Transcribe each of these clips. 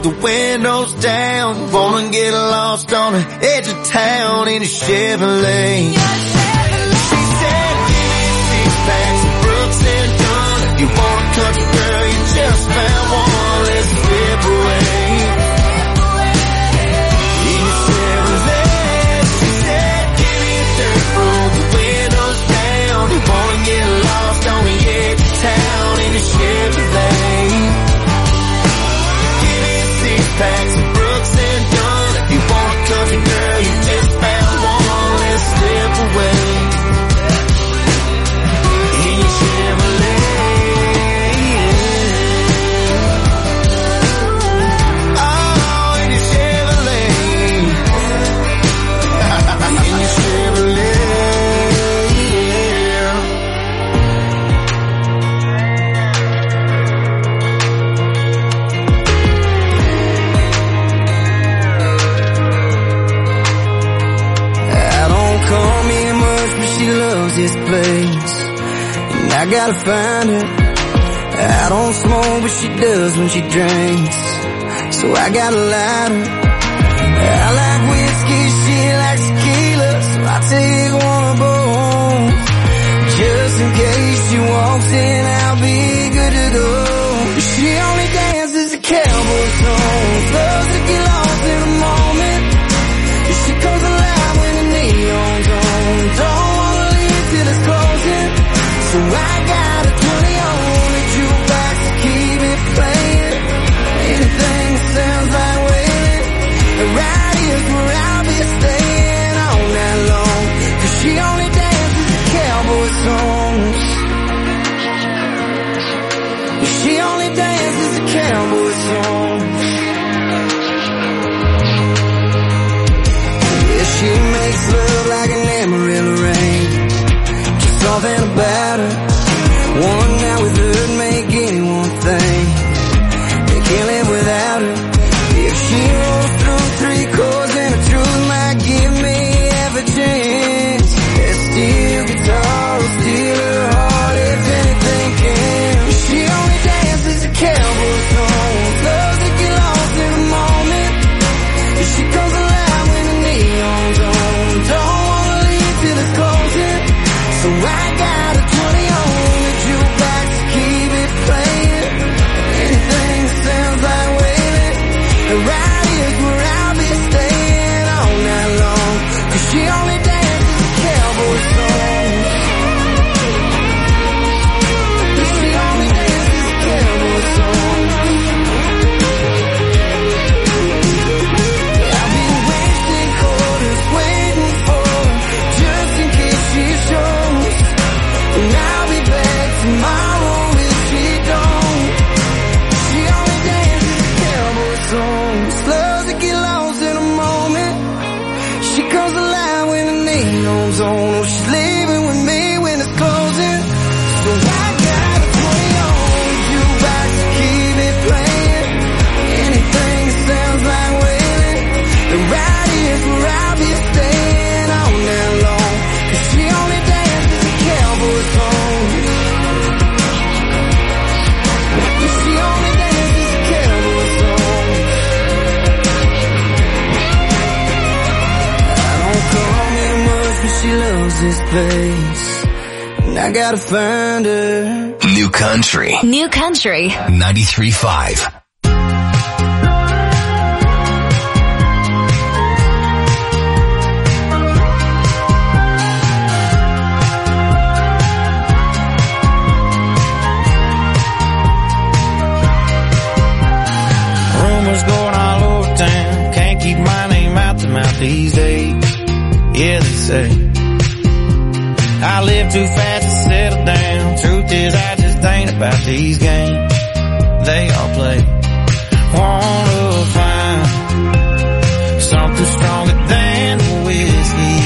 the windows down. Wanna get lost on the edge of town in a Chevrolet. She said, give me 6 packs of Brooks and Dunn. If you want a country girl, you just found one. Let's slip away. In a Chevrolet. She said, give me a dirt road, the windows down. You wanna get lost on the edge of town in a Chevrolet. Give me 6 packs of Brooks and Dunn. If you want a country girl, you just found one. Let's slip away. In your Chevrolet. Oh, in your Chevrolet. In your Chevrolet. I don't come here much, but she loves this place, and I gotta find her. I don't smoke, but she does when she drinks, so I gotta light her. I like whiskey, she likes tequila, so I take one of both. Just in case she walks in, I'll be good to go. She only dances to cowboy songs, loves to get lost in the moment. She comes alive when the neon's on. Don't wanna leave till it's closing, so I got a 20 on the jukebox to keep it playing. Anything that sounds like wailing, right here's where I'll be staying all night long. 'Cause she only dances to cowboy songs. She only dances to cowboy songs. She makes love like an Amarillo rain. Just something about her. One night with her would make anyone think they can't live without her. If she rolls through 3 chords, then the truth might give me half a chance. That steel guitar will steal her heart if anything can. She only dances to cowboy songs, loves to get lost in the moment. She comes alive when the neon's on. Don't wanna leave till it's closing, so I got a 20 on the jukebox to keep it playing. Anything that sounds like wailing, right here's where I'll be staying all night long. 'Cause she only dances to cowboy songs. She only dances to cowboy songs. I've been wasting quarters waiting for her, just in case she shows. And I'll be back tomorrow if she don't. She only dances to cowboy songs, loves to get lost in a moment. She comes alive when the neon's on. Oh, she's leaving with me when it's closing, so I got a 20 on the jukebox to keep it playing. Anything that sounds like wailing, right here's where I'll be staying all night long. 'Cause she only dances to cowboy songs. She only dances to cowboy songs. I don't come here much, but she loves this place, and I gotta find her. New Country. New Country. 93.5. Rumors going all over town, can't keep my name out the mouth these days. Yeah, they say I live too fast to settle down. Truth is, I just ain't about these games they all play. Wanna find something stronger than whiskey.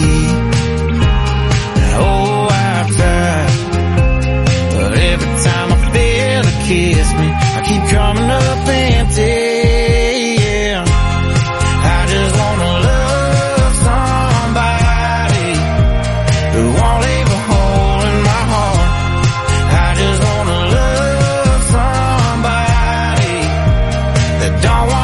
Oh, I've tried, but every time I feel a kiss me, I keep coming up empty. Yeah, I just wanna love somebody who won't leave a hole in my heart. I just wanna love somebody that don't want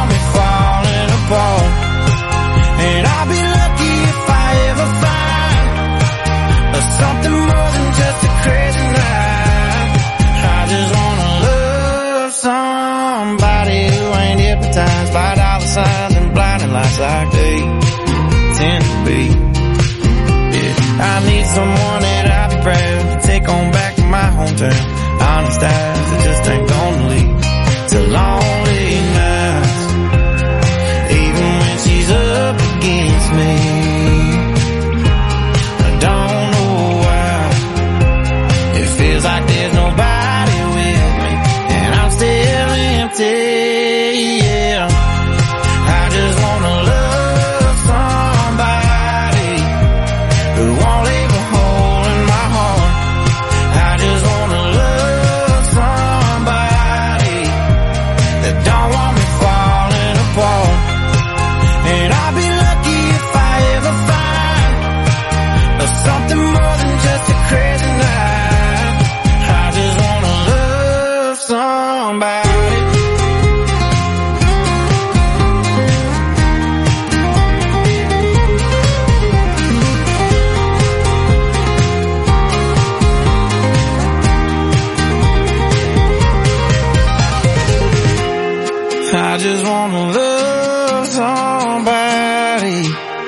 be. Yeah, I need someone that I'll be proud to take on back to my hometown. Honest eyes that just ain't gonna lead to lonely nights, even when she's up against me. I don't know why it feels like there's nobody with me, and I'm still empty. Yeah, I just wanna love somebody who won't leave a hole in my heart. I just wanna love somebody that don't want me falling apart. And I'll be lucky if I ever find something more than just a crazy night. I just wanna love somebody. I just wanna love somebody.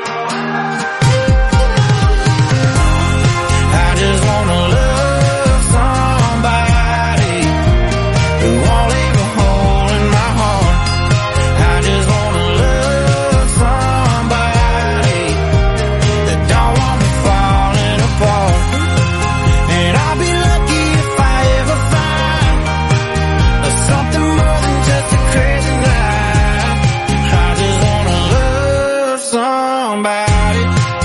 I just wanna love somebody who won't leave a hole in my heart. I just wanna love somebody that don't want me falling apart. And I'll be lucky if I ever find something more than just a crazy night. I just wanna love somebody.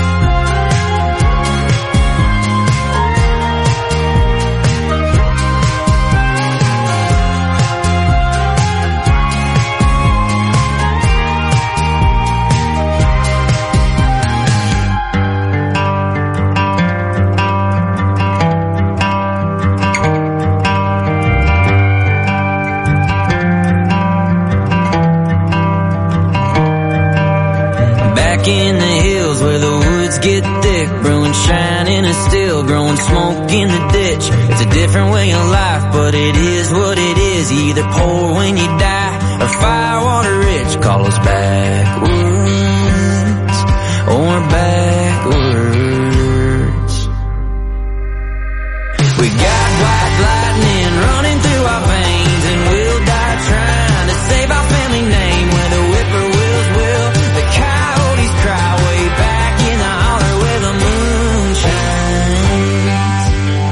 Back in the hills where the woods get thick, brewing shining and still growing smoke in the ditch. It's a different way of life, but it is what it is. You either poor when you die or firewater rich. Call us backwoods or backwards. We got white lightning running through our veins, and we'll die trying to save our family name. Where the whippoorwills will, the coyotes cry way back in the holler where the moon shines.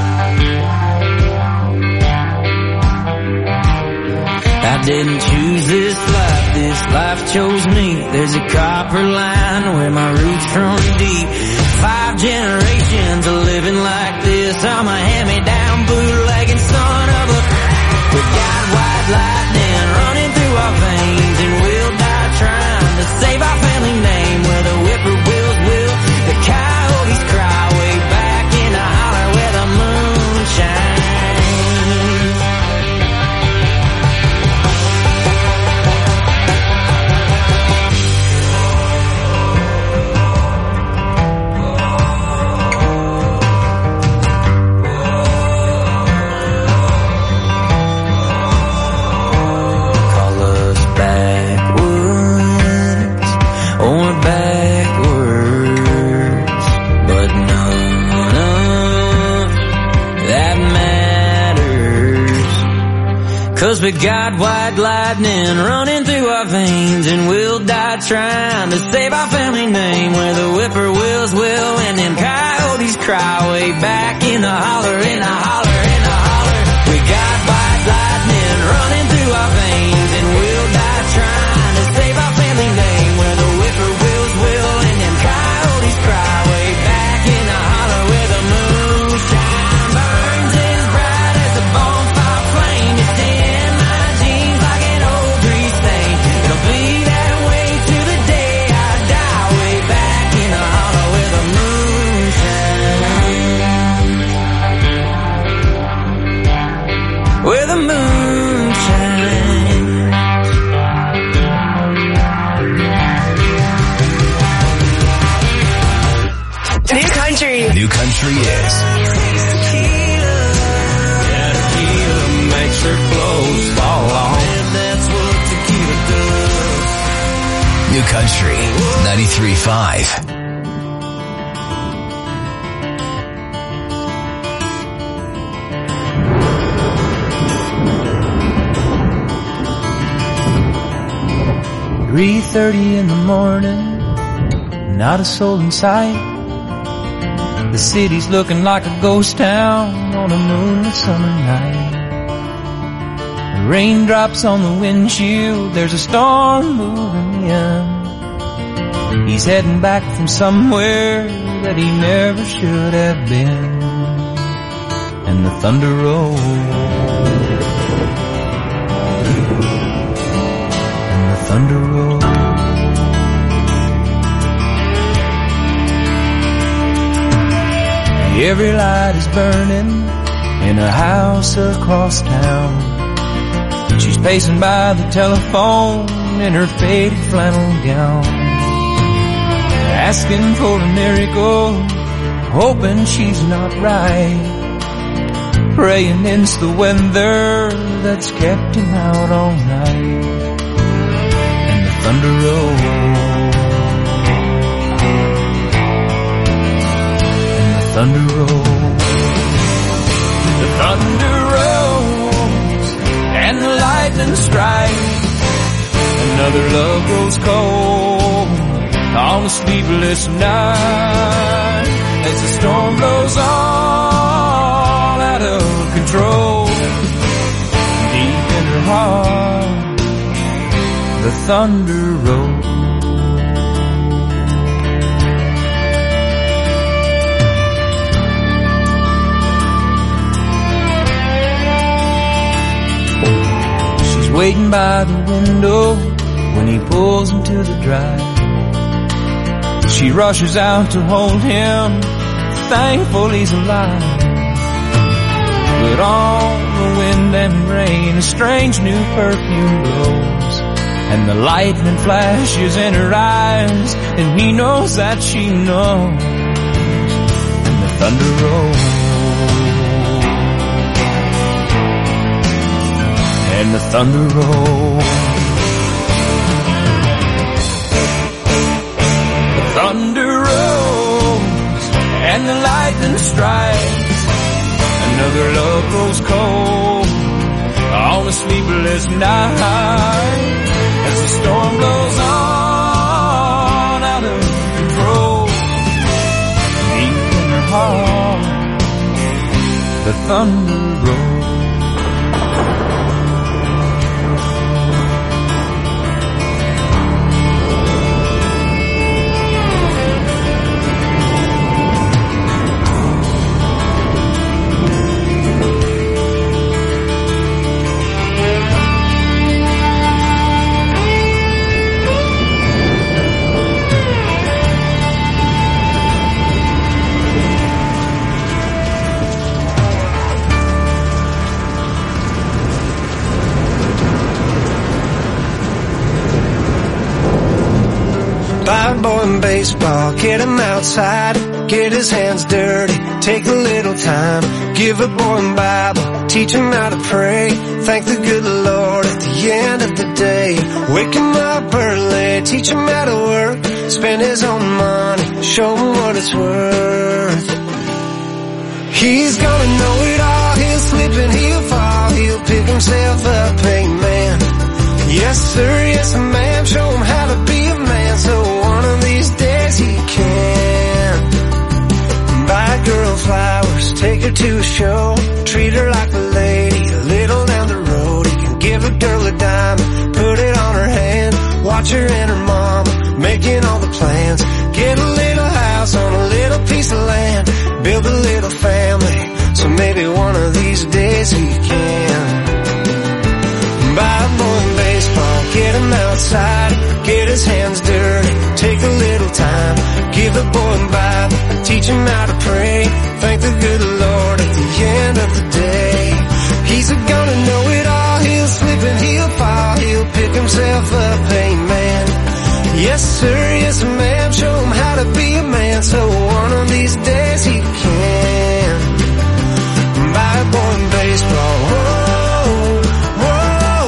I didn't choose this life chose me. There's a copper line where my roots run deep. 5 generations of living like this. I'm a hand-me-down bootlegging son of a... We got white lightning running through our veins, and we'll die trying to save our family name. Where the whippoorwills will, the coyotes cry way back in the holler where the moon shines. Cause we got white lightning running through our veins, and we'll die trying to save our family name. Where the whippoorwills will, and them coyotes cry way back in the holler, in the holler, in the holler. We got white lightning running through our veins, and we'll die trying to save our family name. Where the whippoorwills will, and them coyotes cry way back in the holler where the moonshine burns as bright as a bonfire flame. It's in my jeans like an old grease stain. It'll be that way to the day I die, way back in the holler where the moonshine, where the moonshine. New country. New country is Tequila makes her clothes fall off, and that's what tequila does. New Country 93.5. 3:30 in the morning, not a soul in sight. The city's looking like a ghost town on a moonlit summer night. The raindrops on the windshield, there's a storm moving in. He's heading back from somewhere that he never should have been. And the thunder rolls, and the thunder rolls. Every light is burning in a house across town. She's pacing by the telephone in her faded flannel gown, asking for a miracle, hoping she's not right, praying it's the weather that's kept him out all night. And the thunder rolls, and the thunder rolls, the thunder rolls, and the lightning strikes. Another love grows cold on a sleepless night as the storm blows all out of control. Deep in her heart, the thunder rolls. She's waiting by the window when he pulls into the drive. She rushes out to hold him, thankful he's alive. But on the wind and rain, a strange new perfume blows, and the lightning flashes in her eyes, and he knows that she knows. And the thunder rolls, and the thunder rolls. Thunder rolls and the lightning strikes. Another love grows cold on a sleepless night as the storm blows on out of control. Deep in her heart, the thunder rolls. Buy a boy in baseball, get him outside, get his hands dirty, take a little time. Give a boy a Bible, teach him how to pray, thank the good Lord at the end of the day. Wake him up early, teach him how to work, spend his own money, show him what it's worth. He's gonna know it all, he'll slip and he'll fall, he'll pick himself up, amen. Yes sir, yes ma'am, show him how to be a man, so one of these days he can. Buy a girl flowers, take her to a show, treat her like a lady, a little down the road. He can give a girl a diamond, put it on her hand, watch her and her mama making all the plans. Get a little house on a little piece of land, build a little family, so maybe one of these days he can. Buy a boy in baseball, get him outside, get his hands dirty, take a little time. Give a boy a Bible, teach him how to pray, thank the good Lord at the end of the day. He's gonna know it all, he'll slip and he'll fall, he'll pick himself up, amen. Yes sir, yes ma'am, show him how to be a man, so one of these days he can. Buy a boy in baseball, whoa, whoa,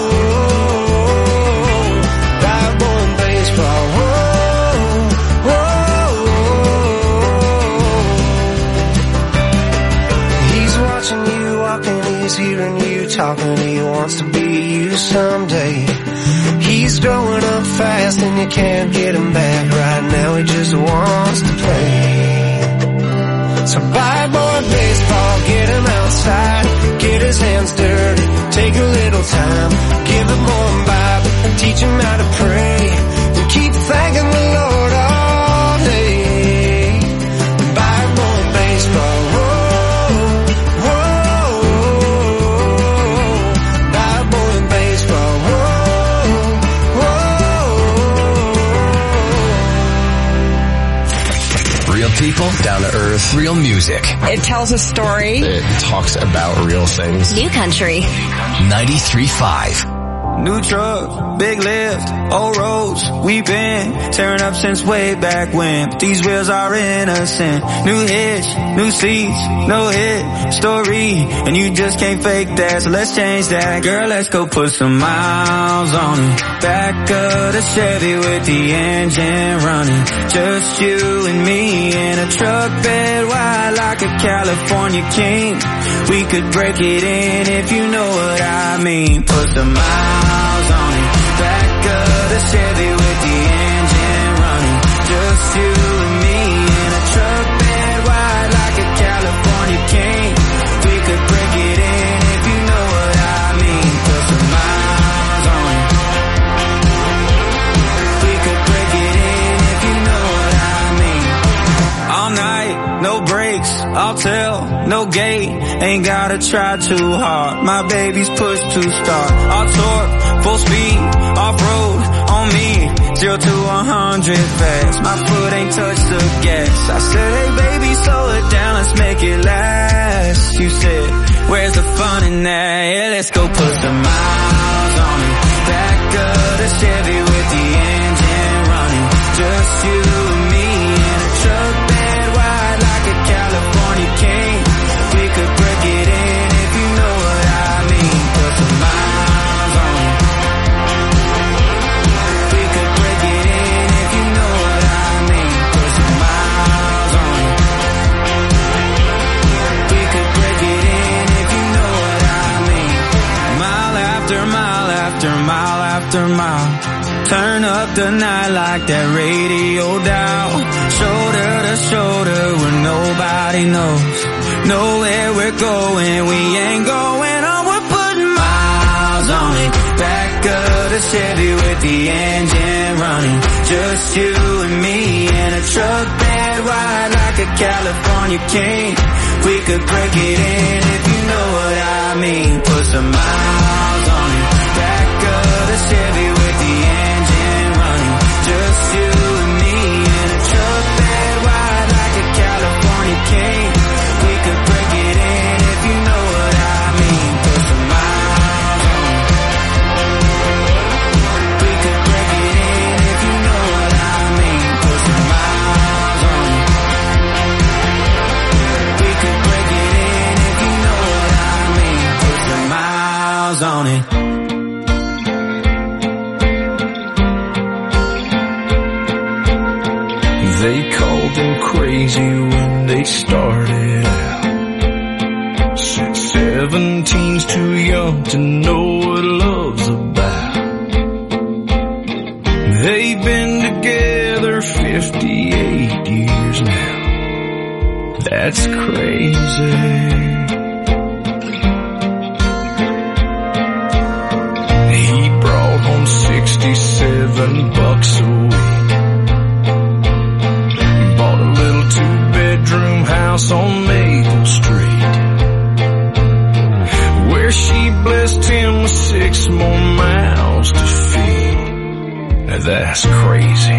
buy a boy in baseball, whoa, whoa. He's watching you walking, he's hearing you talking, he wants to be you someday. He's growing up fast and you can't get him back. Right now he just wants to play. So bye boy baseball, get him outside, get his hands dirty, take a little time, give a boy a Bible, teach him how to pray, and keep thanking the Lord all day. Bye boy baseball, whoa, whoa, bye boy baseball, whoa, whoa. Real people, down to earth, real music. It tells a story. It talks about real things. New Country. 93.5. New truck, big lift, old roads, we've been tearing up since way back when. But these wheels are innocent. New hitch, new seats, no hit story, and you just can't fake that. So let's change that, girl. Let's go put some miles on it. Back of the Chevy with the engine running. Just you and me in a truck bed wide like a California king. We could break it in if you know what I mean. Put some miles on it. Back of the Chevy with the engine running. Just you and me in a truck bed wide like a California king. We could break it in if you know what I mean. Put some miles on it. We could break it in if you know what I mean. All night, no brakes, I'll tell, no gate. Ain't gotta try too hard. My baby's push to start. I'll torque, full speed, off-road, on me. 0 to 100 fast. My foot ain't touched the gas. I said, hey baby, slow it down, let's make it last. You said, where's the fun in that? Yeah, let's go put some miles on it. Back of the Chevy with the engine running. Just you and me in a truck bed wide like a California king. We could break it in if you know what I mean. Put some miles on it. We could break it in if you know what I mean. Put some miles on it. We could break it in if you know what I mean. Mile after mile after mile after mile. Turn up the night like that radio dial. Shoulder to shoulder where nobody knows. Know where we're going, we ain't going on. We're putting miles on it. Back of the Chevy with the engine running. Just you and me in a truck bed wide like a California king. We could break it in if you know what I mean. Put some miles on it. Back of the Chevy with the engine running. Just you and me in a truck bed wide like a California king. We could break it in if you know what I mean. Put some miles on it. We could break it in if you know what I mean. Put some miles on it. We could break it in if you know what I mean. Put some miles on it. They called them crazy when they started out. 17's too young to know what love's about. They've been together 58 years now. That's crazy. He brought home $67 a week. Bought a little 2-bedroom house on Maple Street, where she blessed him with 6 more mouths to feed. Now that's crazy.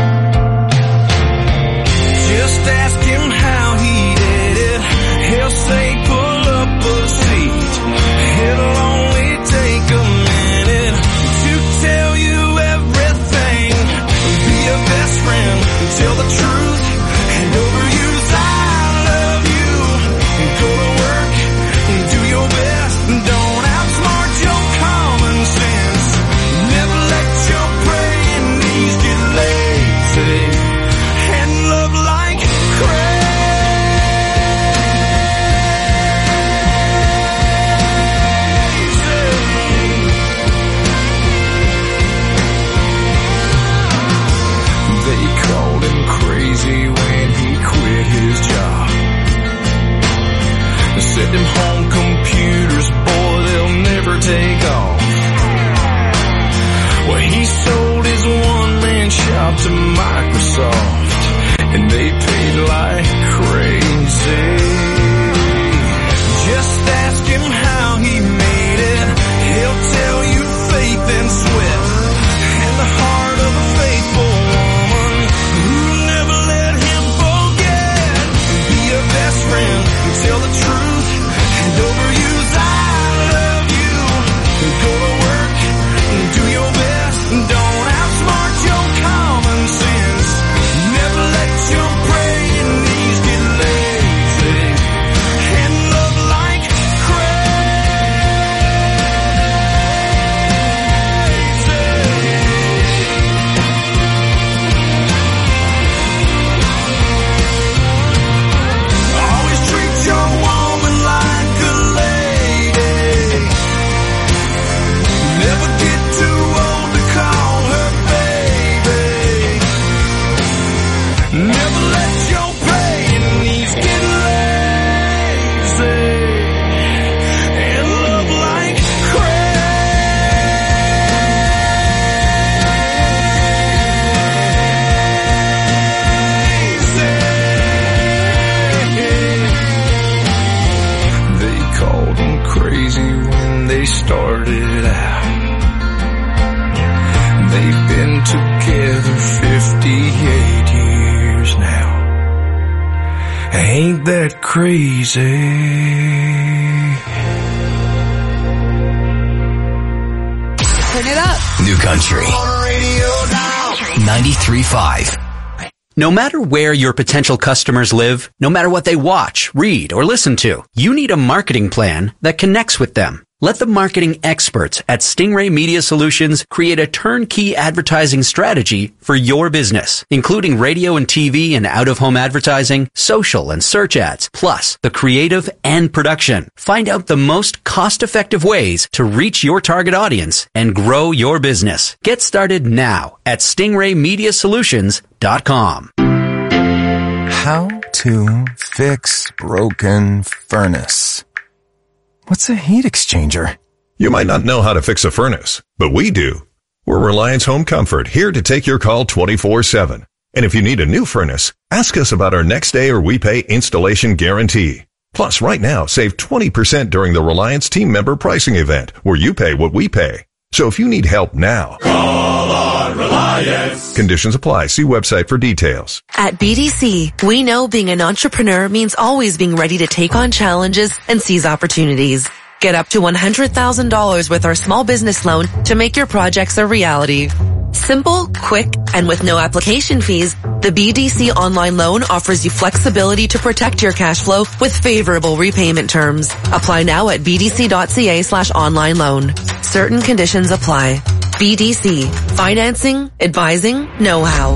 Just ask him how he did it. He'll say pull up a seat. It'll only take a minute to tell you everything. Be a best friend, tell the truth, and overuse I love you. Go to work, do your best, don't outsmart your common sense. Never let your praying knees get laid. been together 58 years now. Ain't that crazy? Turn it up. New Country 93.5. No matter where your potential customers live, no matter what they watch, read, or listen to, you need a marketing plan that connects with them. Let the marketing experts at Stingray Media Solutions create a turnkey advertising strategy for your business, including radio and TV and out-of-home advertising, social and search ads, plus the creative and production. Find out the most cost-effective ways to reach your target audience and grow your business. Get started now at StingrayMediaSolutions.com. How to fix broken furnace. What's a heat exchanger? You might not know how to fix a furnace, but we do. We're Reliance Home Comfort, here to take your call 24/7. And if you need a new furnace, ask us about our next day or we pay installation guarantee. Plus, right now, save 20% during the Reliance team member pricing event, where you pay what we pay. So if you need help now, call on Reliance. Conditions apply. See website for details. At BDC, we know being an entrepreneur means always being ready to take on challenges and seize opportunities. Get up to $100,000 with our small business loan to make your projects a reality. Simple, quick, and with no application fees, the BDC online loan offers you flexibility to protect your cash flow with favorable repayment terms. Apply now at bdc.ca/online loan. Certain conditions apply. BDC. Financing, advising, know-how.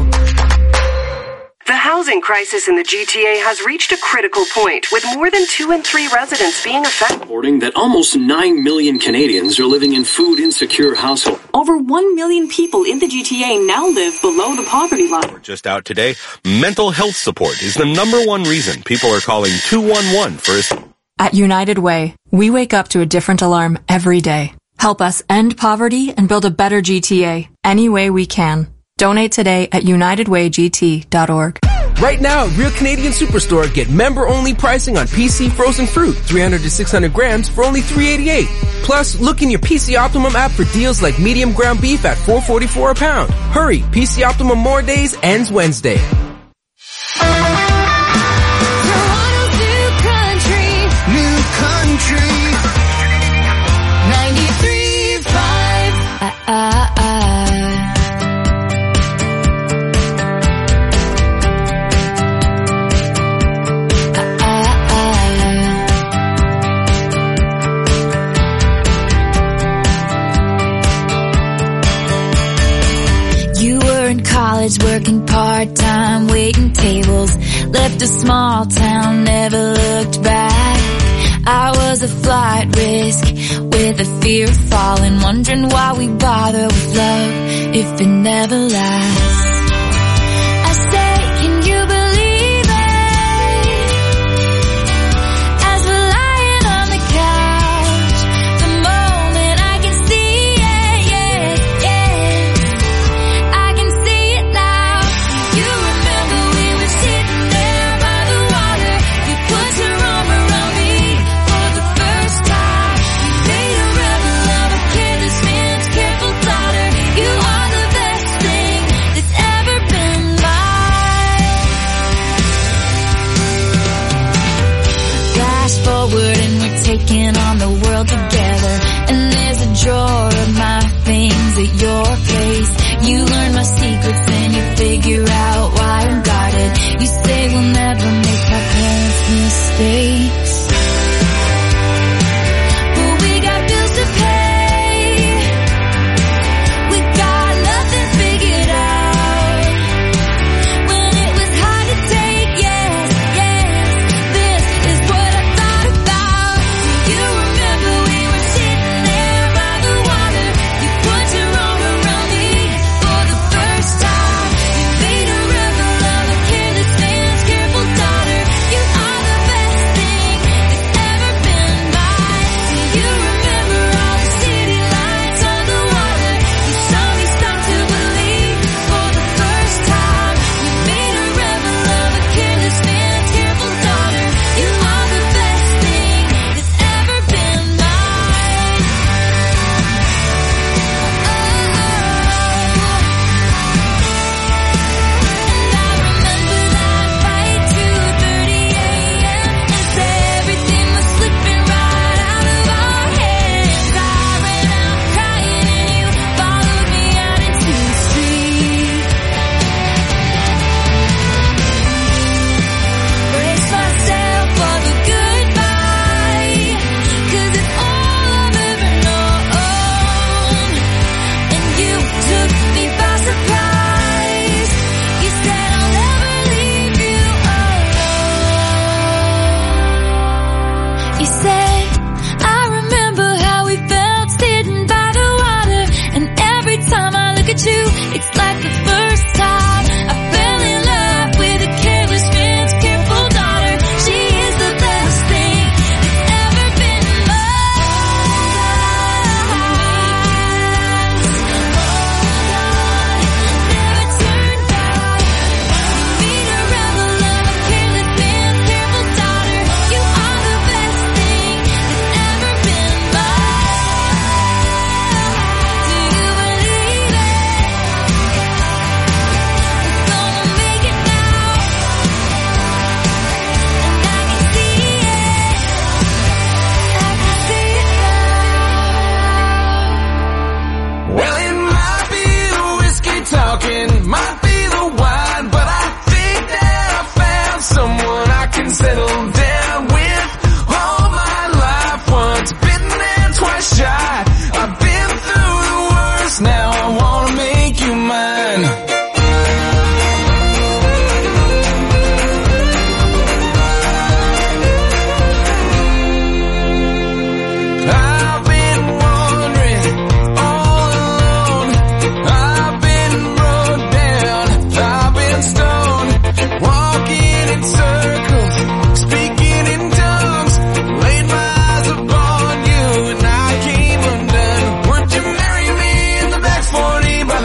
The housing crisis in the GTA has reached a critical point, with more than 2 in 3 residents being affected. Reporting that almost 9 million Canadians are living in food-insecure households. Over 1 million people in the GTA now live below the poverty line. We're just out today. Mental health support is the #1 reason people are calling 211 for assistance. At United Way, we wake up to a different alarm every day. Help us end poverty and build a better GTA any way we can. Donate today at unitedwaygt.org. Right now at Real Canadian Superstore, get member-only pricing on PC frozen fruit, 300 to 600 grams for only $3.88. Plus, look in your PC Optimum app for deals like medium ground beef at $4.44 a pound. Hurry, PC Optimum More Days ends Wednesday. New Country 93.5. You were in college working part-time, waiting tables, left a small town, never looked back. I was a flight risk with a fear of falling, wondering why we bother with love if it never lasts. I say, can you believe it? As we're lying on the couch, the moment I can see it, I can see it now. You remember we were sitting there by the water, you put your arm around me.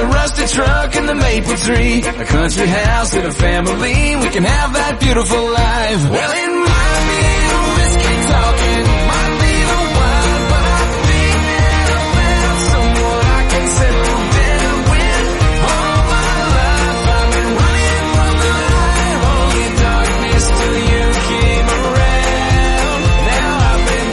the rusted truck and the maple tree. A country house and a family, we can have that beautiful life. Well, it might be the whiskey talking, might be the wine, but I think that I'll have someone I can settle down with. All my life I've been running from the light, only darkness till you came around. Now I've been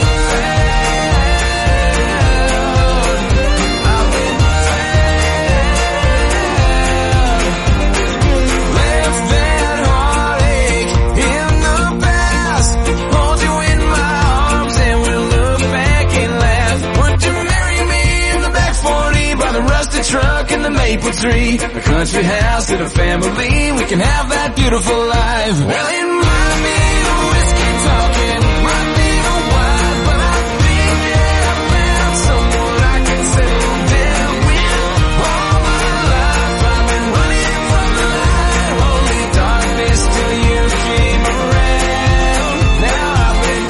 truck and the maple tree, a country house and a family, we can have that beautiful life. Well, it might be the whiskey talking, might be the wine, but I think that I found someone I can settle down with. All my life I've been running from the light, only darkness till you came around. Now I've been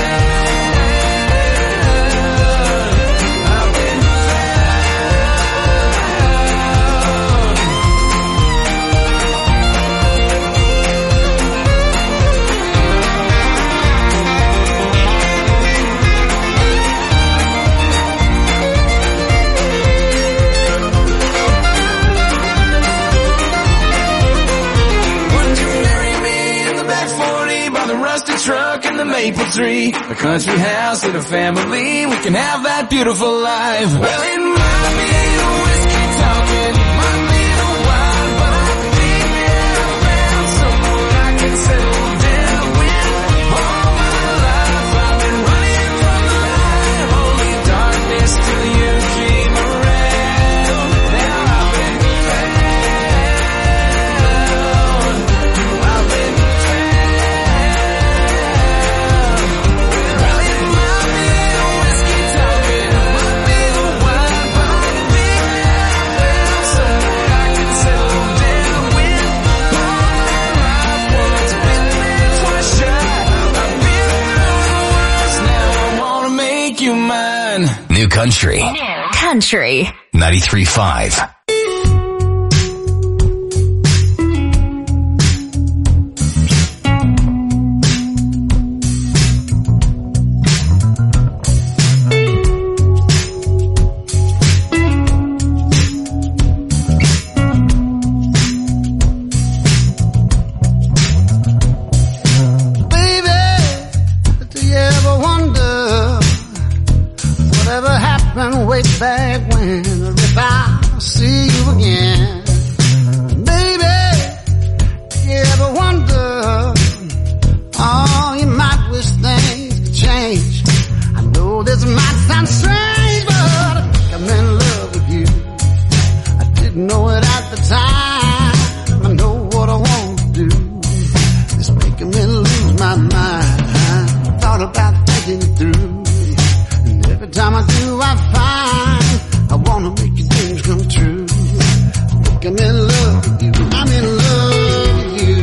truck and the maple tree, a country house and a family, we can have that beautiful life. Well, it might be the whiskey talking, might be the wine, but I think that I found someone I can settle down with. All my life I've been running from the light, only darkness till you came around. Now I've been found, I've been New Country. New Country. 93.5. Way back when, if I see you again, baby, you ever wonder, oh, you might wish things could change. I know this might sound strange, but I think I'm in love with you. I didn't know it at the time. I know what I want to do. It's making me lose my mind. I thought about thinking it through. Every time I do, I find I wanna make your dreams come true. I think I'm in love with you. I'm in love with you.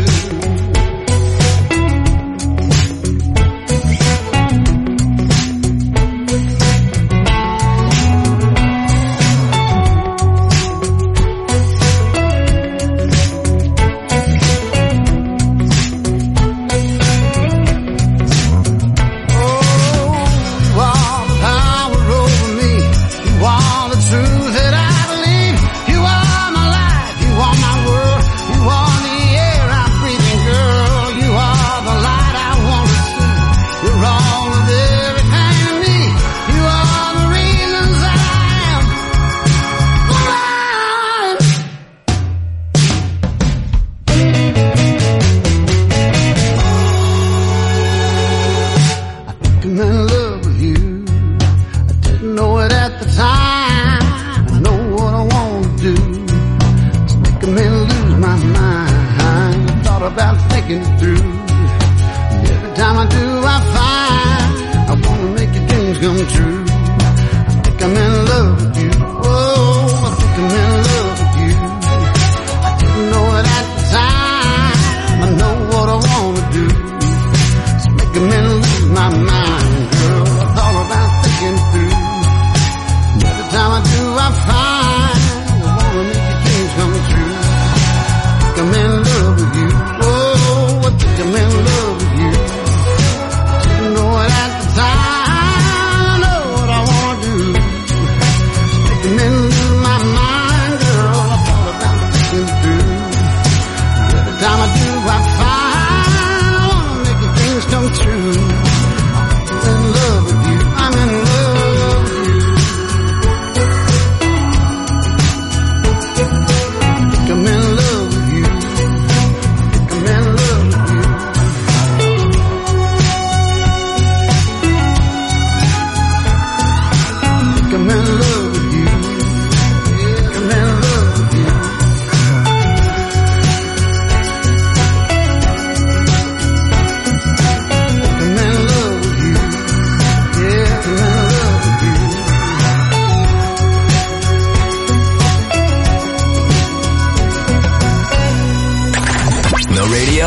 Time I do, I find I wanna make it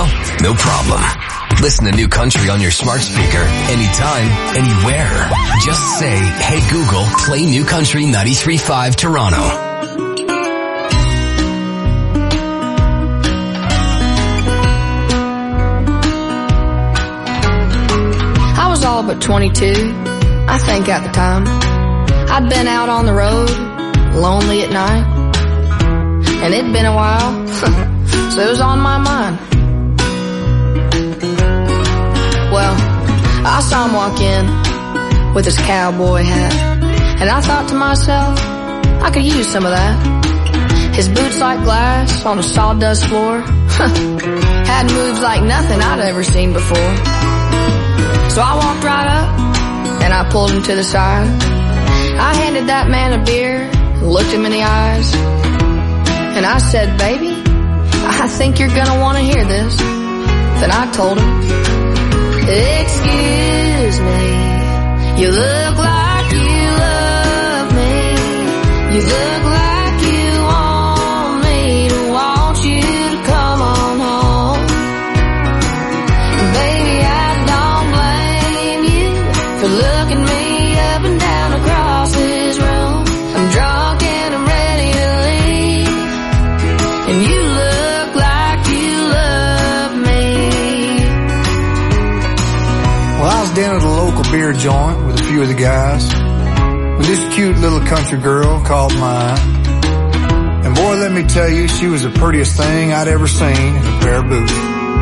email? No problem. Listen to New Country on your smart speaker anytime, anywhere. Just say, hey Google, play New Country 93.5 Toronto. I was all but 22, I think at the time. I'd been out on the road, lonely at night. And it'd been a while, so it was on my mind. Well, I saw him walk in with his cowboy hat, and I thought to myself, I could use some of that. His boots like glass on a sawdust floor had moves like nothing I'd ever seen before. So I walked right up and I pulled him to the side. I handed that man a beer and looked him in the eyes, and I said, baby, I think you're gonna want to hear this. Then I told him, excuse me, you look like you love me. You look like you want me to want you to come on home. And baby, I don't blame you for looking me up and down across this room. I'm drunk and I'm ready to leave, and you look like you love me. Well, I was down at a local beer joint with a few of the guys, with this cute little country girl called mine. And boy, let me tell you, she was the prettiest thing I'd ever seen in a pair of boots.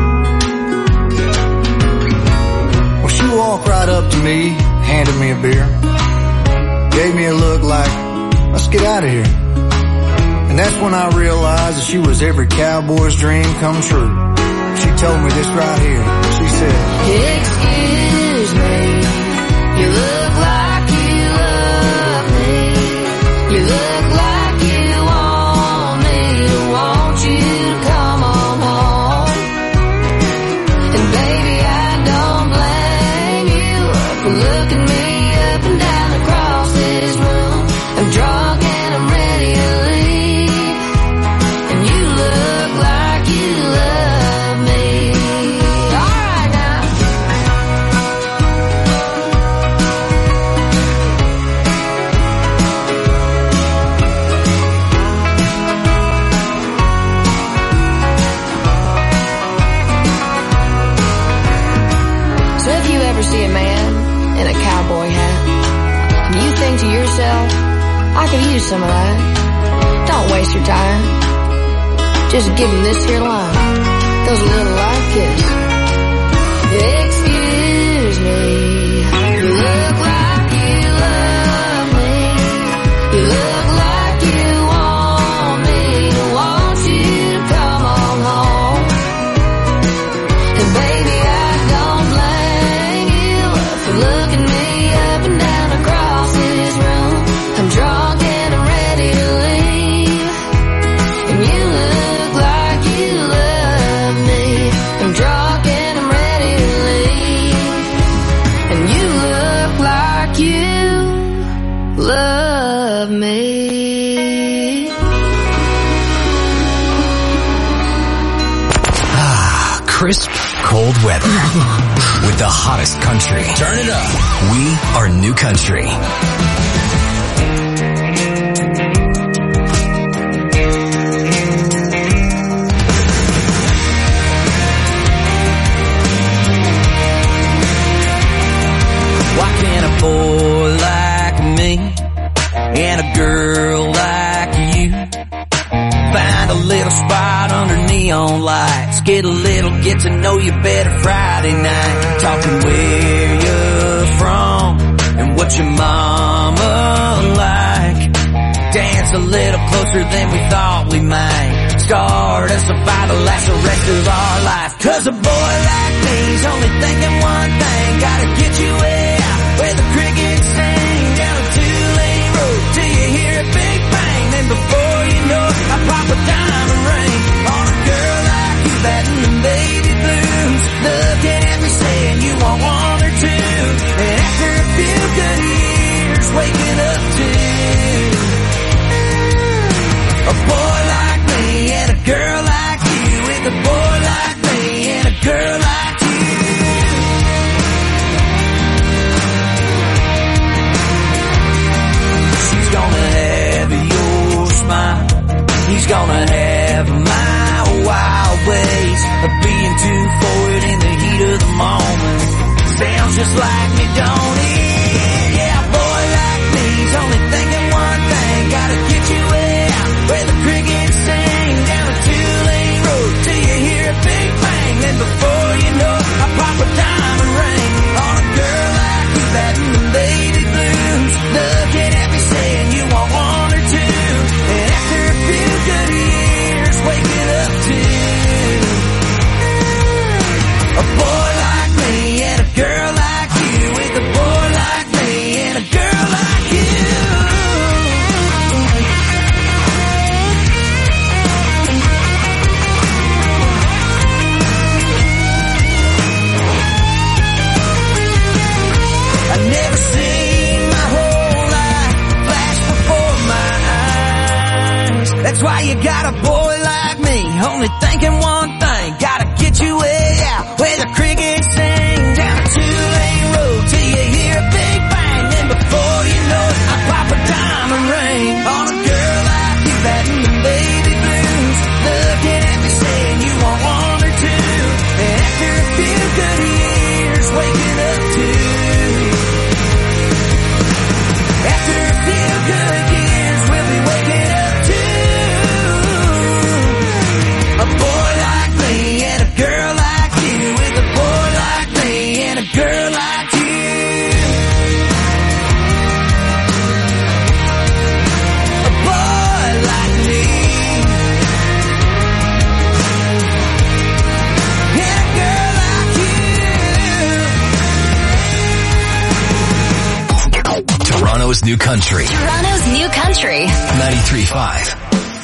Well, she walked right up to me, handed me a beer, gave me a look like, let's get out of here. And that's when I realized that she was every cowboy's dream come true. She told me this right here. She said, excuse me, you look like you love me. You look like you want me to want you to come on home. And baby, I don't blame you for looking me up and down across this room. I'm drunk and I'm ready to leave, and you look like you love me. All right now. So if you ever see a man in a cowboy hat, and you think to yourself, I could use some of that, don't waste your time. Just give him this here line, goes a little like this. Excuse me, you look like you love me. You look like you want me to want you to come on home. And baby, I don't blame you for looking me up and down across this room. I'm drunk and I'm ready to leave, and you look like you love me. I'm drunk and I'm ready to leave, and you look like you love me. Crisp, cold weather with the hottest country. Turn it up. We are New Country. Why can't a boy like me and a girl like you find a little spot under neon lights, get a little get to know you better Friday night, talking where you're from and what your mama like, dance a little closer than we thought we might, start us a fight to last the rest of our life. Cause a boy like me's only thinking one thing, gotta get you where the crickets sing, down a two-lane road till you hear a big bang. Then before you know it, I pop a diamond ring on a girl like you, batting the baby blues, looking at me saying you want one or two, and after a few good years, waking up to a boy like me and a girl like you, with a boy like me and she's gonna have my wild ways of being too forward in the heat of the moment. Sounds just like me, don't it? Yeah, a boy like me's only thinking one thing, gotta get you out where the crickets sing, down a two-lane road till you hear a big bang. Then before you know it, I pop a diamond ring on a girl like you, batting the baby blues, looking at me saying you want one or two, and after a few good years, waking up to a boy like me and a girl like you, with a boy like me and a girl like you. I've never seen my whole life flash before my eyes. That's why you got a boy like me, only thinking one thing, gotta get you way out where the crickets sing, down a two-lane road till you hear a big bang. Then before you know it, I pop a diamond ring on a girl like you, batting the baby blues, looking at me saying you want one or two, and after a few good years, waking up to. After a few good years, we'll be waking up to a boy like me and a girl like you, with a boy like me and a girl like you. A boy like me and a girl like you. Toronto's New Country. Toronto's New Country. 93.5.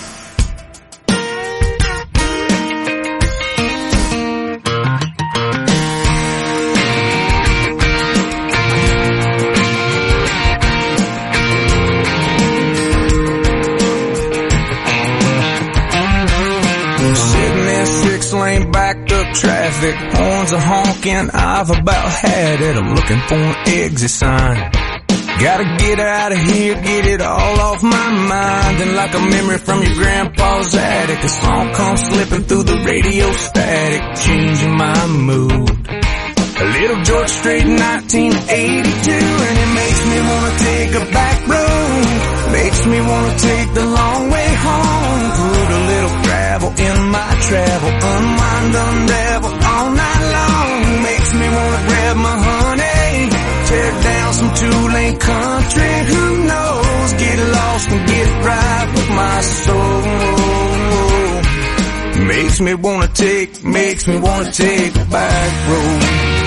Sitting in 6-lane backed up traffic, horns are honking, I've about had it, I'm looking for an exit sign. Gotta get out of here, get it all off my mind. And like a memory from your grandpa's attic, a song comes slipping through the radio static, changing my mood. A little George Strait, 1982, and it makes me wanna take a back road. Makes me wanna take the long way home. Put a little gravel in my travel, unwind, unravel all night long. Makes me wanna grab my honey, tear down some two-lane country. Who knows? Get lost and get right with my soul. Makes me wanna take a back road.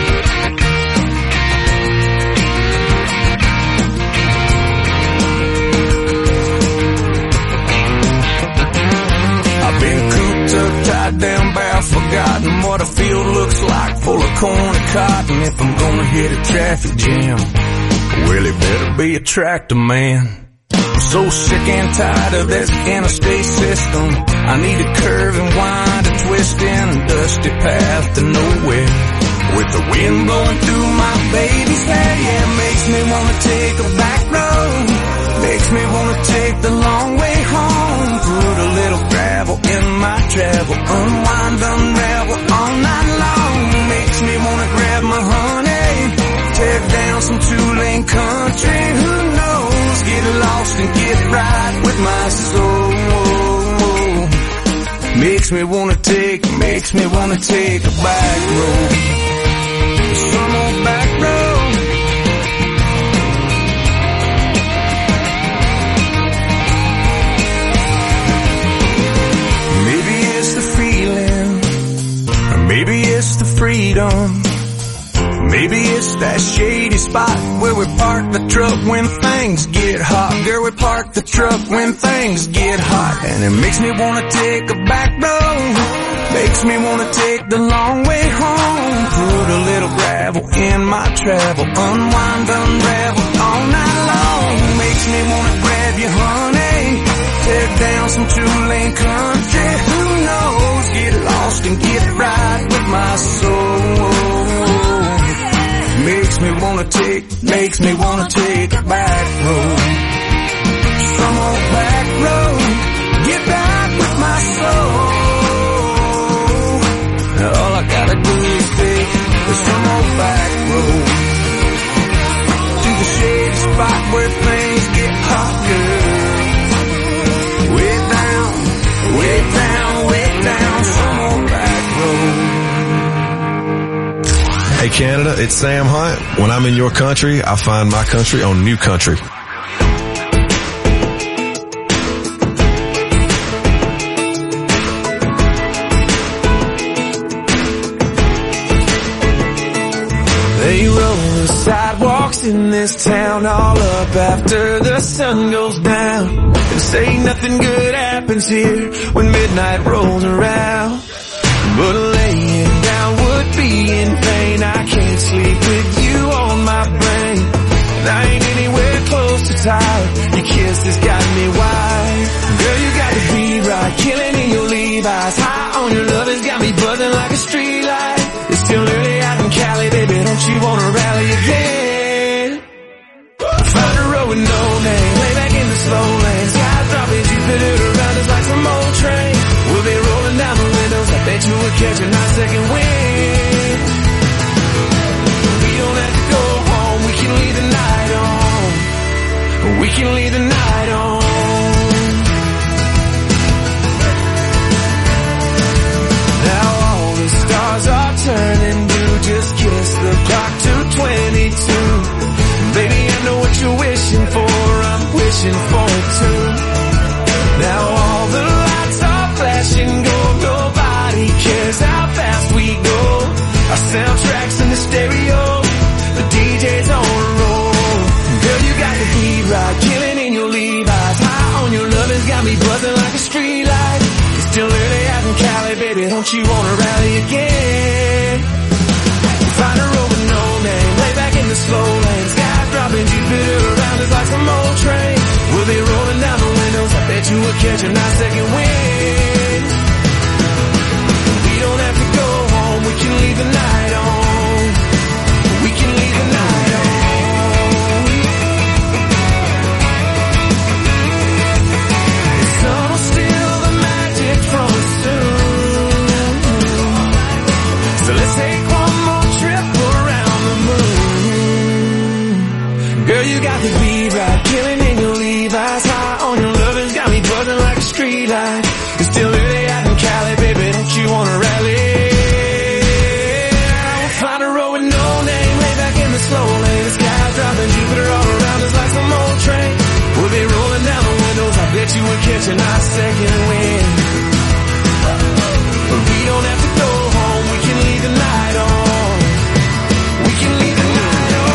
Tied down, bare, forgotten what a field looks like, full of corn and cotton. If I'm gonna hit a traffic jam, well, it better be a tractor man. I'm so sick and tired of this interstate system. I need a curve and wind and twist in a dusty path to nowhere. With the wind blowing through my baby's hair, yeah, it makes me wanna take a back road. Makes me wanna take the long way home. Put a little gravel in my travel, unwind, unravel all night long. Makes me wanna grab my honey, tear down some two-lane country. Who knows? Get lost and get right with my soul. Makes me wanna take a back road. Some old back road. Maybe it's the feeling, or maybe it's the freedom. Maybe it's that shady spot where we park the truck when things get hot. Girl, we park the truck when things get hot. And it makes me wanna take a back road. Makes me wanna take the long way home. Put a little gravel in my travel, unwind, unravel all night long. Makes me wanna grab you, honey, tear down some two-lane country. Who knows? Get lost and get right with my soul. Makes me wanna take a back road. Some old back road. Get back with Canada, it's Sam Hunt. When I'm in your country, I find my country on New Country. They roll the sidewalks in this town all up after the sun goes down, and say nothing good happens here when midnight rolls around. But laying down would be in vain. I can't sleep with you on my brain, and I ain't anywhere close to tired. Your kiss has got me wired. Girl, you got to be right, killing in your Levi's. High on your love has got me buzzing like a street light. It's still early out in Cali, baby, don't you wanna rally again? Find a road with no name, lay back in the slow lane. Sky dropping, Jupiter around us like some old train. We'll be rolling down the windows, I bet you would catch a nice second wind. We don't have to go home, we can leave the night on. We can leave the night on. Now all the stars are turning blue, just kiss the clock to 22. Baby, I know what you're wishing for, I'm wishing for it too. Now all the lights are flashing gold, nobody cares how fast we go. Our soundtrack's in the stereo, the DJ's on a roll. Girl, you got the beat right, killing in your Levi's. High on your love has got me buzzing like a street light. It's still early out in Cali, baby, don't you wanna rally again? Find a road with no name, lay back in the slow lane. Sky's dropping, Jupiter around us like some old train. We'll be rolling down the windows, I bet you will catch a nice second wind. We don't have to go home, we can leave the night on. We can leave the night on. The sun will steal the magic from us soon. So let's take one more trip around the moon. Girl, you got the beat right, killing in your Levi's. High on your love has got me buzzing like a street light. It's still early out in Cali, baby, don't you wanna rally? We'll find a road with no name, lay back in the slow lane. The sky's dropping, Jupiter all around us like some old train. We'll be rolling down the windows, I bet you would catch a nice second wind. But we don't have to go home, we can leave the night on. We can leave the night on.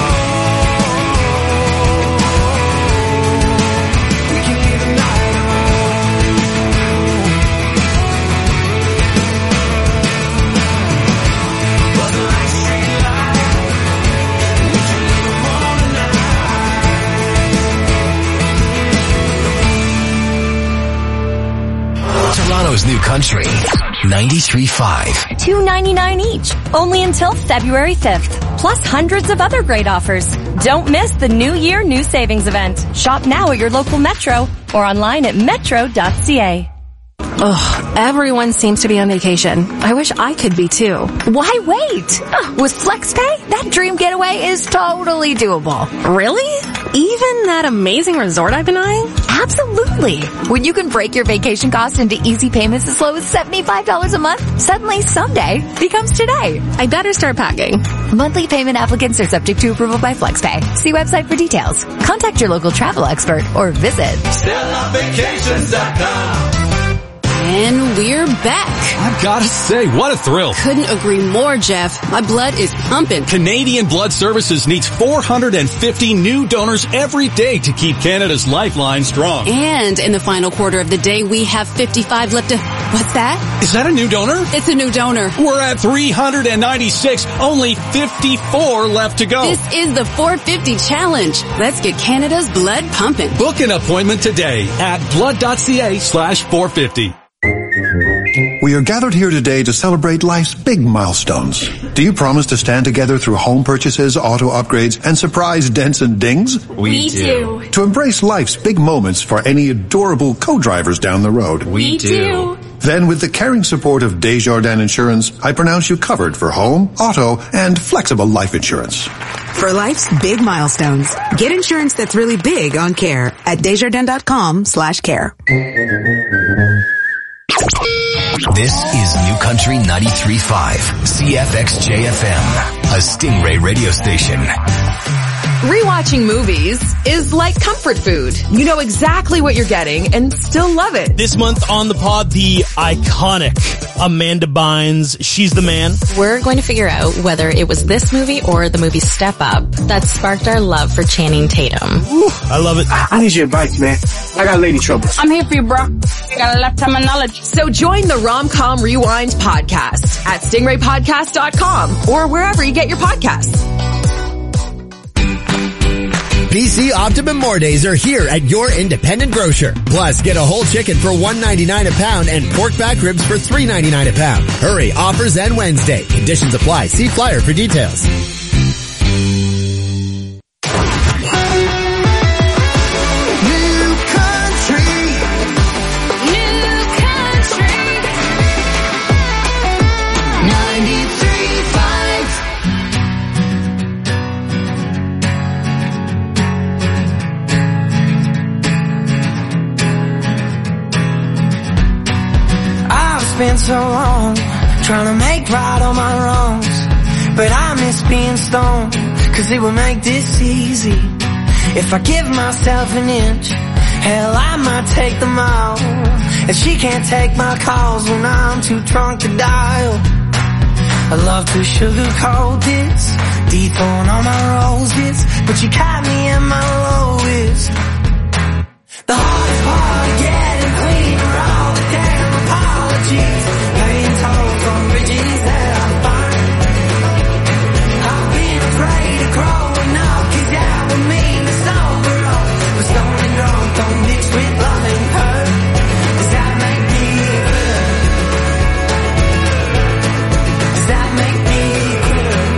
We can leave the night on. Buzzing like a street light. We can leave the morning Toronto's New Country, 93.5. $2.99 each, only until February 5th. Plus hundreds of other great offers. Don't miss the New Year New Savings event. Shop now at your local Metro or online at metro.ca. Ugh, everyone seems to be on vacation. I wish I could be too. Why wait? With FlexPay, that dream getaway is totally doable. Really? Even that amazing resort I've been eyeing? Absolutely. When you can break your vacation costs into easy payments as low as $75 a month, suddenly someday becomes today. I better start packing. Monthly payment applicants are subject to approval by FlexPay. See website for details. Contact your local travel expert or visit StellaVacations.com. And we're back. I've got to say, what a thrill. Couldn't agree more, Jeff. My blood is pumping. Canadian Blood Services needs 450 new donors every day to keep Canada's lifeline strong. And in the final quarter of the day, we have 55 left to... What's that? Is that a new donor? It's a new donor. We're at 396. Only 54 left to go. This is the 450 challenge. Let's get Canada's blood pumping. Book an appointment today at blood.ca/450. We are gathered here today to celebrate life's big milestones. Do you promise to stand together through home purchases, auto upgrades, and surprise dents and dings? We do. To embrace life's big moments for any adorable co-drivers down the road? We do. Then with the caring support of Desjardins Insurance, I pronounce you covered for home, auto, and flexible life insurance. For life's big milestones, get insurance that's really big on care at Desjardins.com/care. This is New Country 93.5, CFXJFM, a a Stingray radio station. Rewatching movies is like comfort food. You know exactly what you're getting and still love it. This month on the pod, the iconic Amanda Bynes, She's the Man. We're going to figure out whether it was this movie or the movie Step Up that sparked our love for Channing Tatum. Ooh, I love it. I need your advice, man. I got lady trouble. I'm here for you, bro. I got a lifetime of knowledge. So join the Rom-Com Rewind podcast at stingraypodcast.com or wherever you get your podcasts. BC Optimum More Days are here at your independent grocer. Plus, get a whole chicken for $1.99 a pound and pork back ribs for $3.99 a pound. Hurry, offers end Wednesday. Conditions apply. See flyer for details. Spent so long trying to make right all my wrongs, but I miss being stoned, cause it would make this easy. If I give myself an inch, hell I might take the mile, and she can't take my calls when I'm too drunk to dial. I love to sugarcoat this, dethrone all my roses, but you caught me at my lowest. The hardest part of getting clean are all the damn apologies, paying tolls on bridges that I find. I've been afraid of growing up, cause that would mean it's over all. But stone and drunk don't mix with love and hurt. Does that make me good? Does that make me good?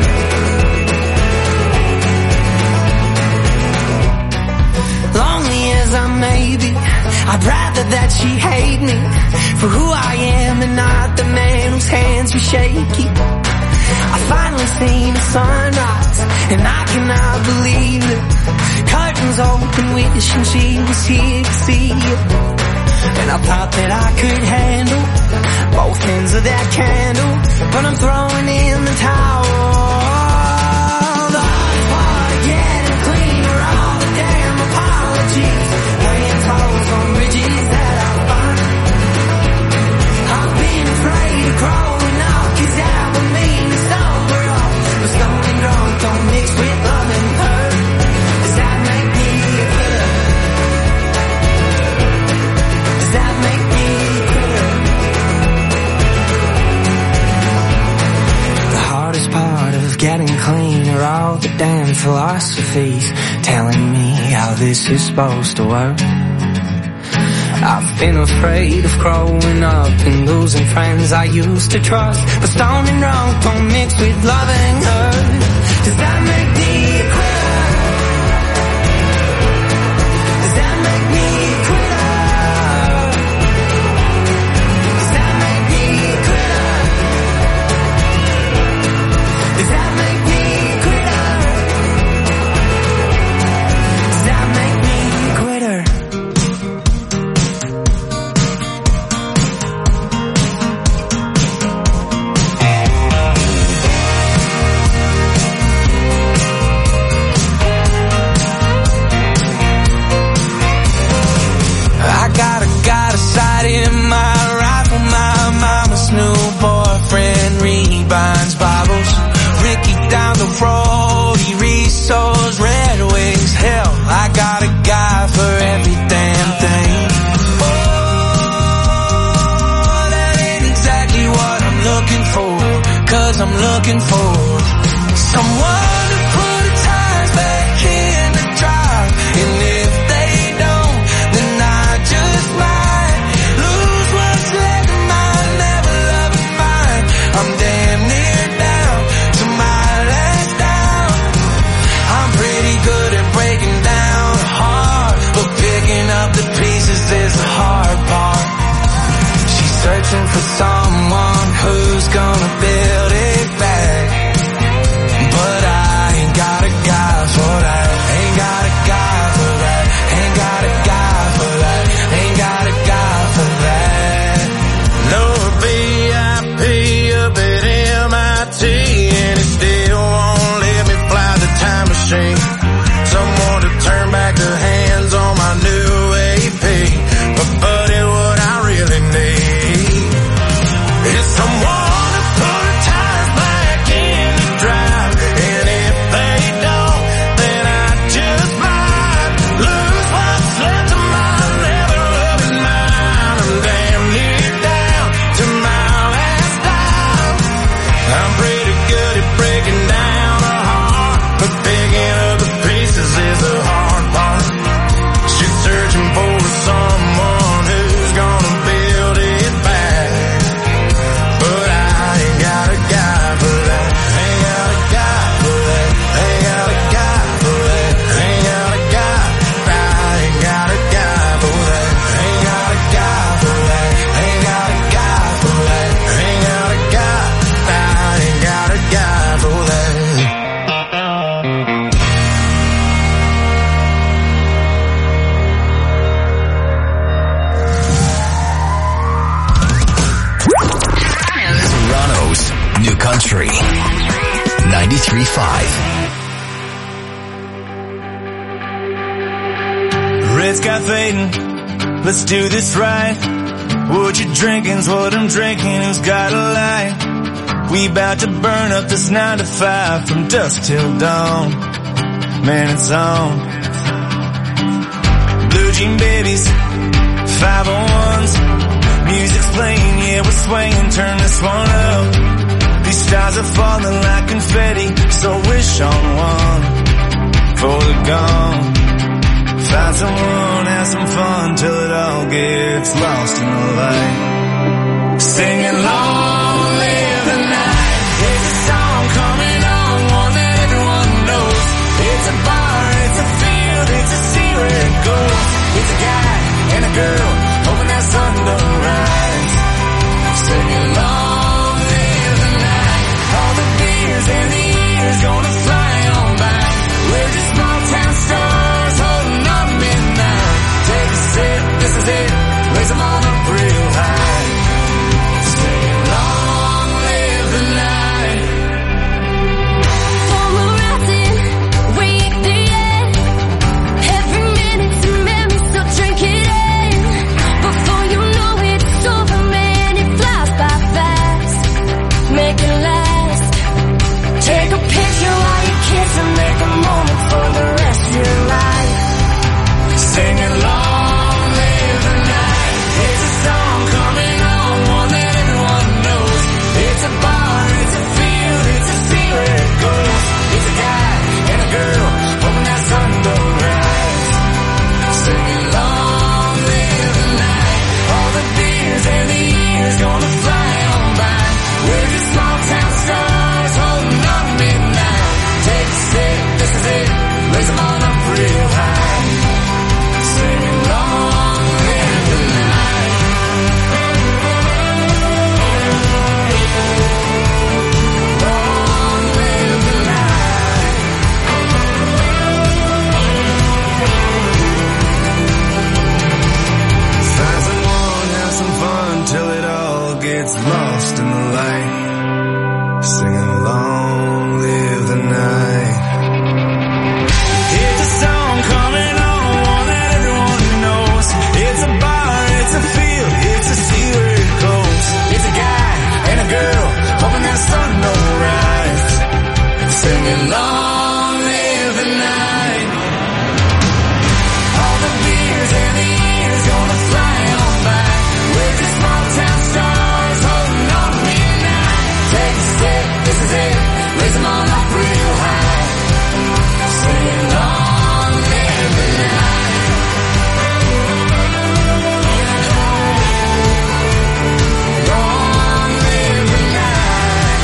Lonely as I may be, I'd rather that she hate me for who I am and not the man whose hands were shaky. I finally seen the sunrise and I cannot believe it. Curtains open, wishing she was here to see it. And I thought that I could handle both ends of that candle, but I'm throwing in the towel. The hardest part of getting clean are all the damn apologies, paying tolls on bridges that I find. I've been afraid of growing up, cause that would mean it's over all. But stone and drunk don't mix with love and hurt. Does that make me good? Does that make me good? The hardest part of getting clean are all the damn philosophies telling me how this is supposed to work. I've been afraid of growing up and losing friends I used to trust, but stone and drunk don't mix with love and hurt. Does that make me a quitter? Does that make me a quitter? Does that make me a quitter? Does that make me a quitter? Does that make me a quitter? Got a sight in my rifle, my mama's new boyfriend rebinds Bibles. Ricky down the road, he resows Red Wings. Hell, I got a guy for every damn thing. Oh, that ain't exactly what I'm looking for, cause I'm looking for someone to put the tires back in the drive. And if they don't, then I just might lose what's left of mine, never loving mine. I'm damn near down to my last down. I'm pretty good at breaking down a heart, but picking up the pieces is the hard part. She's searching for someone who's gonna build it back, but I Country 93.5. Red sky fading, let's do this right. What you drinking's what I'm drinking, who's got a light? We about to burn up this 9 to 5 from dusk till dawn. Man, it's on. Blue jean babies, 501s. Music's playing, yeah, we're swaying, turn this one up. These stars are falling like confetti, so wish on one for the gone. Find someone, have some fun till it all gets lost in the light. Singing long live the night. It's a song coming on, one that everyone knows. It's a bar, it's a field, it's a sea where it goes. It's a guy and a girl, hoping that sun don't rise. Singing long live the night. All the beers and the years gonna fly on by. We're just small town stars holding on midnight. Take a sip, this is it. Raise them all up real high. Sing long live the night. For we're rising, we the end. Every minute's a memory, so drink it in. Before you know it's over, man, it flies by fast. Make it last. Take a picture while you kiss and make a moment for the rest of your life. Singing long live the night. It's a song coming on, one that everyone knows. It's a bar, it's a field, it's a sea where it goes. It's a guy and a girl, hoping that sun don't rise. Singing long live the night. All the beers and the years gonna fly on by. We're just small town stars holding on midnight. Take a sip, this is it. Raise them all up real high. Singing long live the night. Long live the night. Find someone, have some fun till it all gets lost in the light. Singing long live the night. It's a song coming on, one that everyone knows. It's a bar, it's a field, it's a sea where it goes. It's a guy and a girl, hoping that sun don't rise. Singing long live the night. All the beers and the years gonna fly on by. We're just small town stars holding on midnight. Take a sip, this is it. Raise them all up real high. Singing long live the night. Long live the night.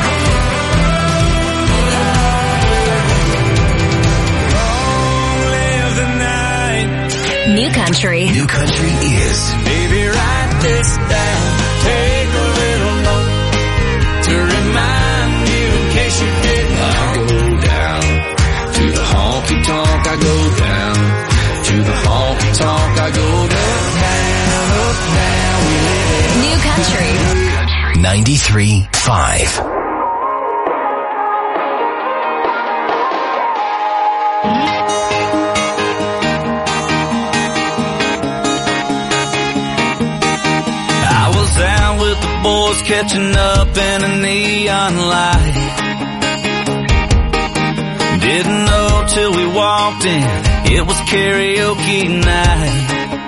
Long live the night. New Country. New Country is Baby, write this down. Take a little note to remind you in case you didn't. I go down to the honky tonk. I go down to the honky tonk. I go down, up, down. We live New Country. 93.5. I was out with the boys catching up in a neon light. Didn't know till we walked in, it was karaoke night.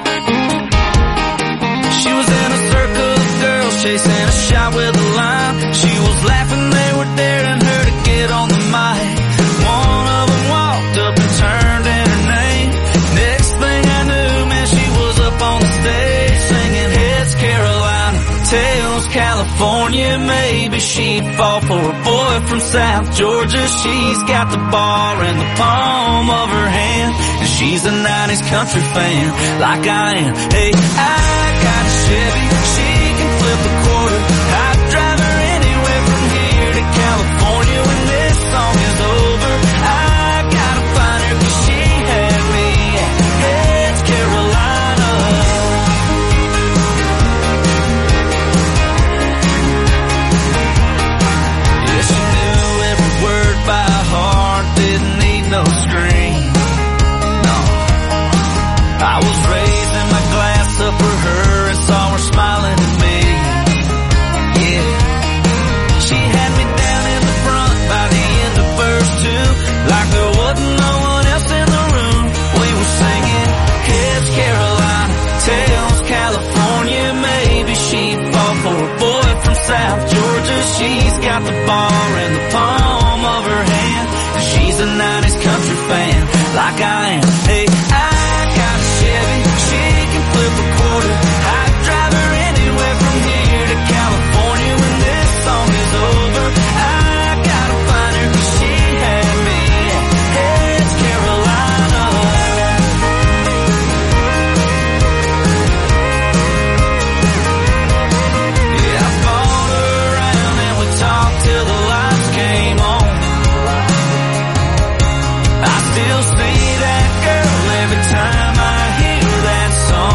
She was in a circle of girls chasing a shot with a line. She was laughing, they were daring her to get on the mic. One of them walked up and turned in her name. Next thing I knew, man, she was up on the stage singing Heads Carolina, Tails California. Maybe she'd fall for a boy from South Georgia. She's got the bar in the palm of her hand, and she's a 90s country fan like I am. Hey, I got a Chevy, she can flip a quarter. I'd drive her anywhere from here to California when this song is over. I gotta find her 'cause she had me at Heads Carolina. got the bar in the palm of her hand. She's a 90s country fan, like I am. Hey, I got a Chevy, she can flip a quarter. I'd drive her anywhere from here to California when this song is over. I gotta find her 'cause she had me. Hey, it's Carolina. Yeah, I followed her around and we talked till the lights came on. I still see that girl every time I hear that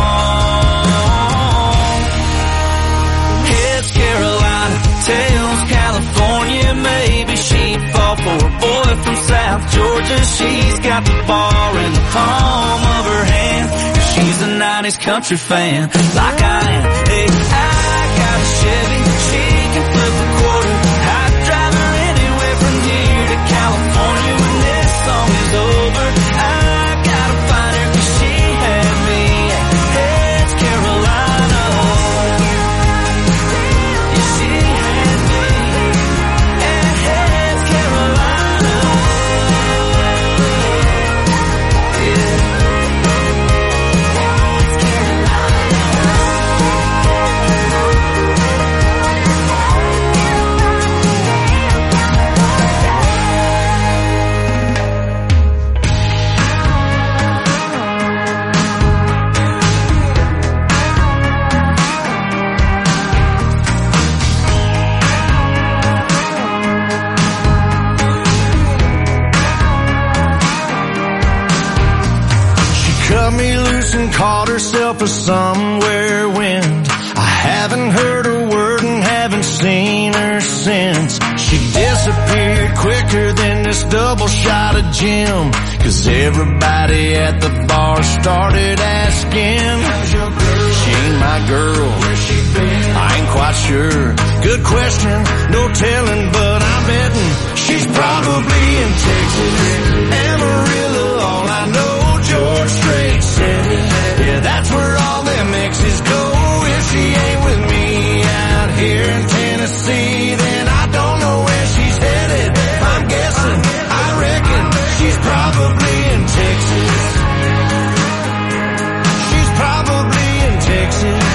song. It's Carolina, tells California, maybe she'd fall for a boy from South Georgia. She's got the bar in the palm of her hand. She's a 90s country fan, like I am. Hey, I got a Chevy, she can flip a quarter. I'd drive her anywhere from here to California when this song is over. I gotta find her 'cause she had me. Hey, it's Carolina. Yeah, she had me. Hey, it's Carolina. Yeah. Cut me loose and caught herself a somewhere wind. I haven't heard a word and haven't seen her since. She disappeared quicker than this double shot of Jim, 'cause everybody at the bar started asking, she ain't my girl, where's she been? I ain't quite sure. Good question, no telling, but I'm betting she's probably in Texas, Amarillo, all I know. George Strait City, yeah, that's where all them exes go. If she ain't with me out here in Tennessee, then I don't know where she's headed. I'm guessing, I reckon she's probably in Texas. She's probably in Texas.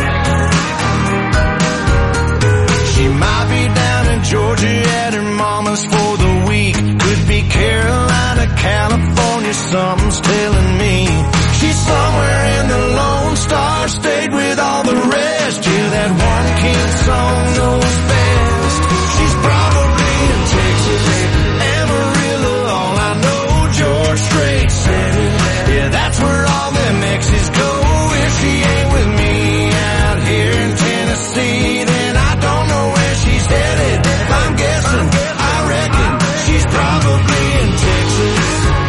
She might be down in Georgia at her mama's for the week. Could be Carolina, California, something's telling me. She's somewhere in the Lone Star State with all the rest. Yeah, that one kid song knows best. She's probably in Texas, Amarillo, all I know, George Strait City. Yeah, that's where all them exes go. If she ain't with me out here in Tennessee, then I don't know where she's headed. I'm guessing, I reckon she's probably in Texas.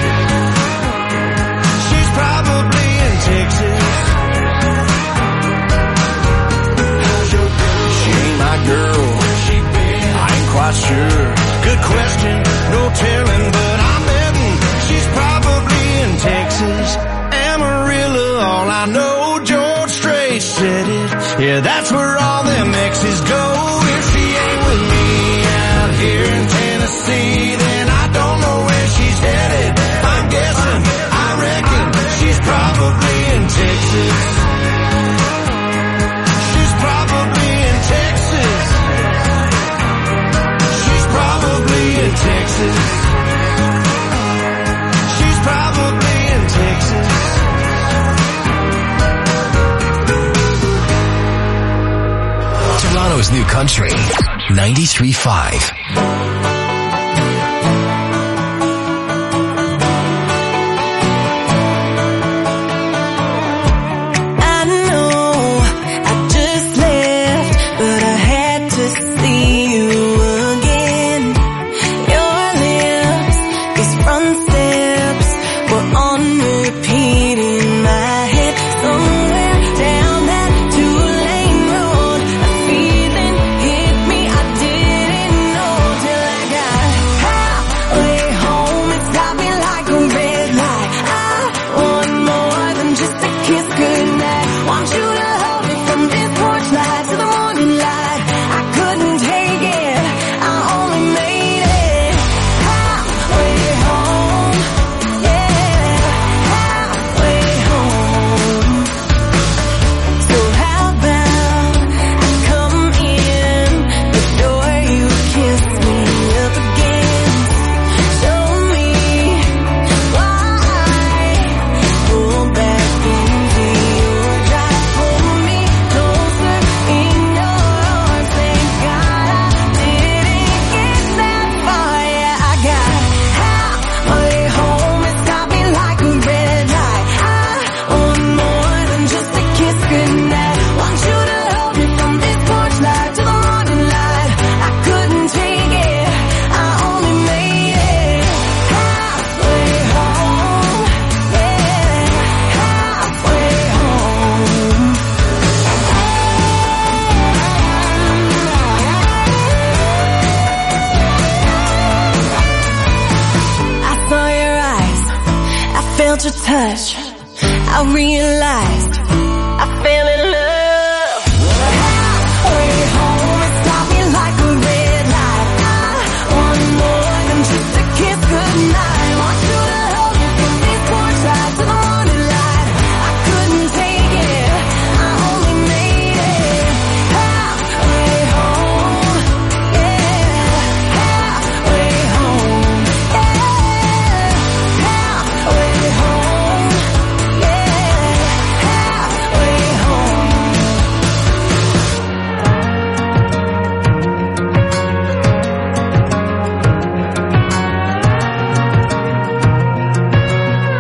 She's probably in Texas. She ain't my girl. I ain't quite sure. Good question, no telling, but I'm betting she's probably in Texas, Amarillo, all I know, George Strait said it. Yeah, that's where all them exes go. If she ain't with me out here in Tennessee, then I don't know where she's headed. I'm guessing, I reckon she's probably in Texas. She's probably in Texas. She's probably in Texas. She's probably in Texas. Toronto's new country, 93.5. Till touch, I realize